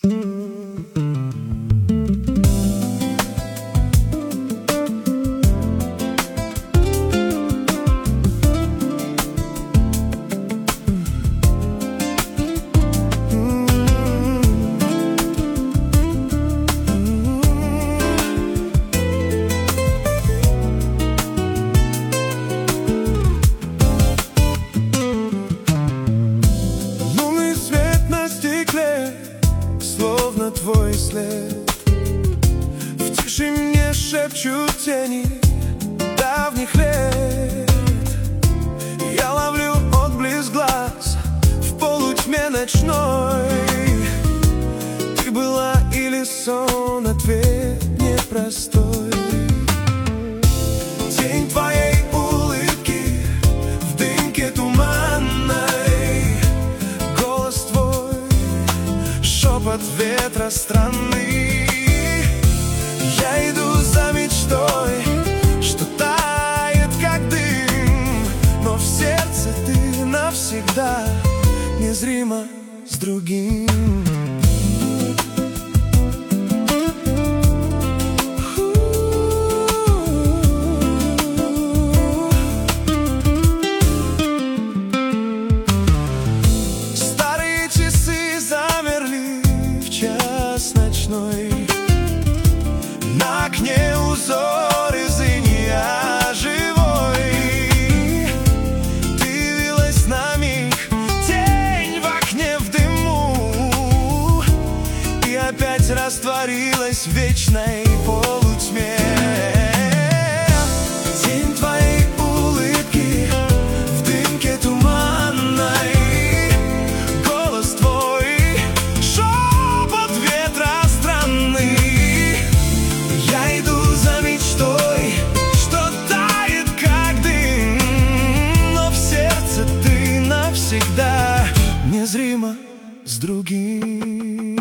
Словно твой след в тишине шепчут тени давних лет. Я ловлю отблеск глаз в полутьме ночной. Ты была или сон, ответ непростой. Тень твоей улыбки в дымке туманной, голос твой, шепот ветра странный. Я иду за мечтой, что тает как дым, но в сердце ты навсегда незримо с другим. На окне узор из инея живой. Ты явилась на миг, тень в окне в дыму, и опять растворилась в вечной полутьме. Тень твоей улыбки в дымке туманной, голос твой, шепот ветра странный. Я иду за мечтой, что тает как дым, но в сердце ты навсегда незримо с другим.